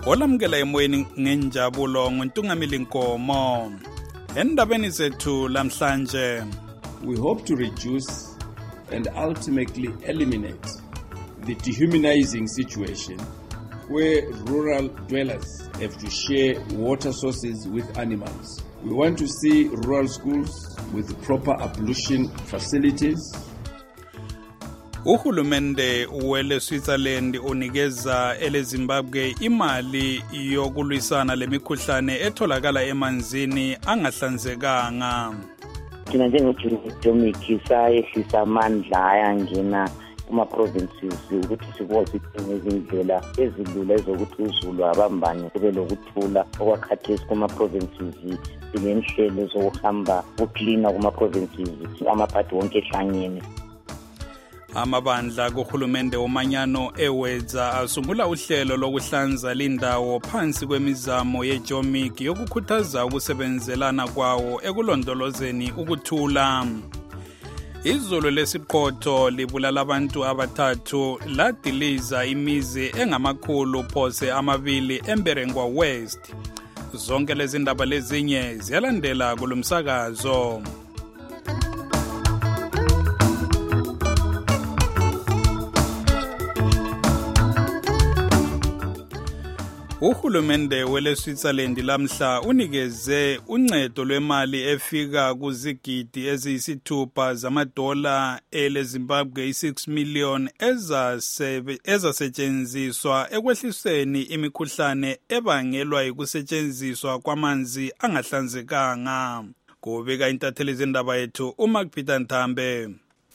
olamukela emoyeni ngenjabulo nguntungamili Nkomo. Endabeni zethu lamhlanje, we hope to reduce and ultimately eliminate the dehumanizing situation where rural dwellers have to share water sources with animals. We want to see rural schools with proper ablution facilities. Uhulumende wele Switzerland unikeza ele Zimbabwe imali yokulwisana lemikhuhlane etholakala emanzini angahlanzekanga. Thina njengejomiki sayehlisa amandla ayangena kuma provinces ukuthi sikwazi izindlela ezilula ezokuthi uzulu abambane kube lokuthula okwakhathesi kuma provinces inenhlelo zokuhamba ucleaner kuma provinces amaphathi wonke ehlangene. Amabandla kuhulumende womanyano ewedza asungula uhlelo lokuhlanza lindawo phansi kwemizamo yejomiki yokukhuthaza ukusebenzelana kwawo ekulondolozeni ukuthula. Izulu lesiqotho libulala abantu abathathu ladiliza imizi engamakhulu phose amabili eMberengwa West. Zonke lezi ndaba lezinye ziyalandela kulomsakazo. Uhulumende wele Switzerland lamhla unikeze uncedo lwemali efika kuzigidi eziyisithupha zamadola ele Zimbabwe 6 million ezasetshenziswa ekwehliseni imikhuhlane ebangelwa yikusetshenziswa kwamanzi angahlanzekanga. Kubika intatheli zendaba yethu uMark Peter Nthambe.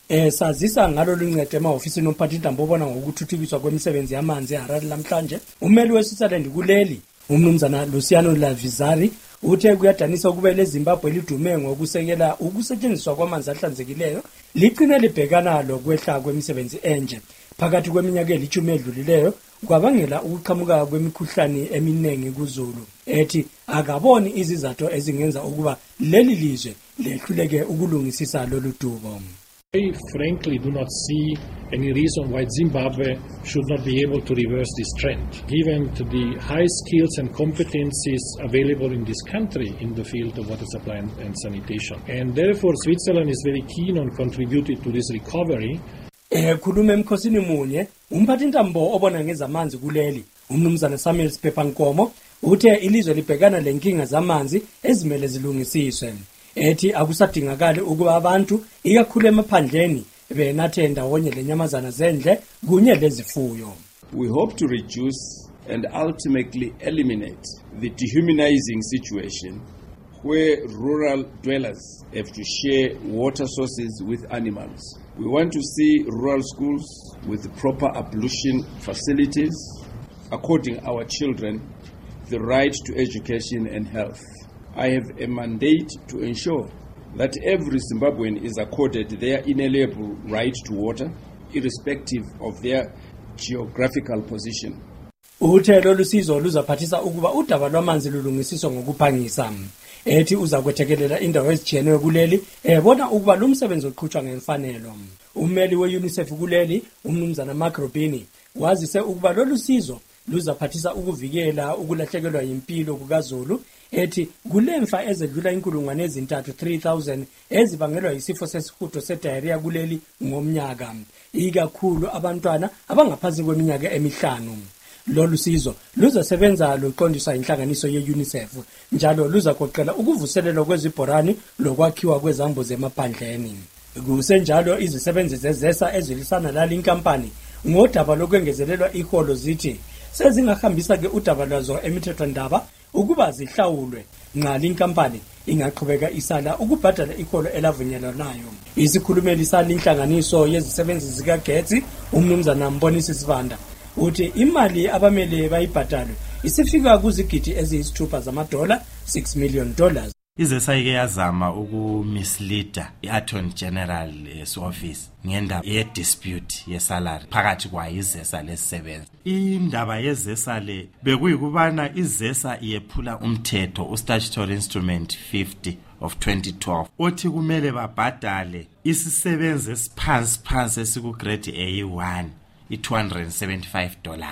Sazisa ngalo luncedo emahofisini omphathintambo obona ngokuthuthukiswa kwemisebenzi yamanzi eHarare lamhlanje. Ummeli weSwitzerland kuleli umnumzana Luciano Lavizari uthe kuyadanisa ukuba leZimbabwe lidume ngokusekela ukusetshenziswa kwamanzi ahlanzekileyo liqine libhekana lokwehla kwemisebenzi enje. Phakathi kweminyaka elithumi edlulileyo kwabangela ukuqhamuka kwemikhuhlane eminengi kuzulu. Ethi akaboni izizathu ezingenza ukuba leli lizwe lehluleke ukulungisisa lolu dubo. I frankly do not see any reason why Zimbabwe should not be able to reverse this trend, given the high skills and competencies available in this country in the field of water supply and sanitation. And therefore, Switzerland is very keen on contributing to this recovery. Khulume emkhosini munye, umphathintambo obona ngezamanzi kuleli, umnumzana Samuel Sipepha Nkomo, uthe ilizwe libhekana lenkinga zamanzi ezimele zilungisiswe. Ethi akusadingakala ukuba abantu ikakhulu emaphandleni benathe ndawonye lenyamazana zendle kunye lezifuyo. We hope to reduce and ultimately eliminate the dehumanizing situation where rural dwellers have to share water sources with animals. We want to see rural schools with proper ablution facilities, according our children the right to education and health. I have a mandate to ensure that every Zimbabwean is accorded their inalienable right to water, irrespective of their geographical position. Uthelo lusizo luzaphathisa ukuba udaba lwamanzi lulungisiswa ngokuphangisa. Ethi uzakwethekelela indawo ezijiyeneyo kuleli ebona ukuba lo msebenzi oqhutshwa ngemfanelo. Ummeli weUNICEF kuleli umnumzana Mark Robini wazise ukuba lolu sizo luzaphathisa ukuvikela ukulahlekelwa impilo kukaZulu. Ethi kulemfa ezedlula inkulungwane ezintathu 3000 ezibangelwa yisifo sesihudo sediarrhea kuleli ngomnyaka, ikakhulu abantwana abangaphansi kweminyaka emihlanu. Lolu sizo luzasebenza luqondiswa inhlanganiso yeUNICEF njalo luzagoqela ukuvuselelwa kwezibhorani lokwakhiwa kwezambuzi emaphandleni. Kusenjalo izisebenzi zezesa ezilisana lali inkampani ngodaba lokwengezelelwa iholo zithi sezingahambisa ke udaba lwazo emithethwandaba ukuba zihlawulwe nqa inkampani ingaqhubeka isala ukubhadala iholo elavunyelwanayo. Isikhulumeli sali inhlanganiso yezisebenzi zikaGetsi umnumzana Mbonisi Sivanda uthi imali abamele bayibhadalwe isifika kuzigidi eziyisithupha zamadola $6 million. Izesayike yazama ukumisleada iAttorney General office ngendaba ye-dispute yesalary phakathi kwa izesa lesebenza. Indaba yezesa le bekuyikubana izesa iyephula umthetho statutory instrument 50 of 2012 othi kumele babhadale isisebenzi esiphansi esiku grade A1 $275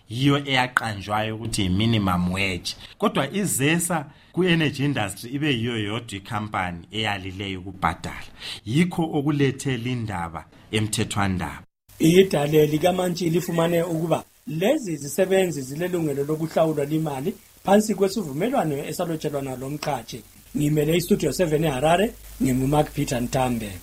yiyo eyaqanjwayo ukuthi minimum wage, kodwa izesa ku-energy industry ibe yiyo yodwa icompany eyalileyo ukubhadala. Yikho okulethe lindaba emthethwandaba. Idale likaMantshili lifumane ukuba lezi zisebenzi zilelungelo lokuhlawulwa imali phansi kwesivumelwano esalotshelwa nalo mqhashi. Ngimele istudio 7 eHarare, nginguMark Peter Ntambe.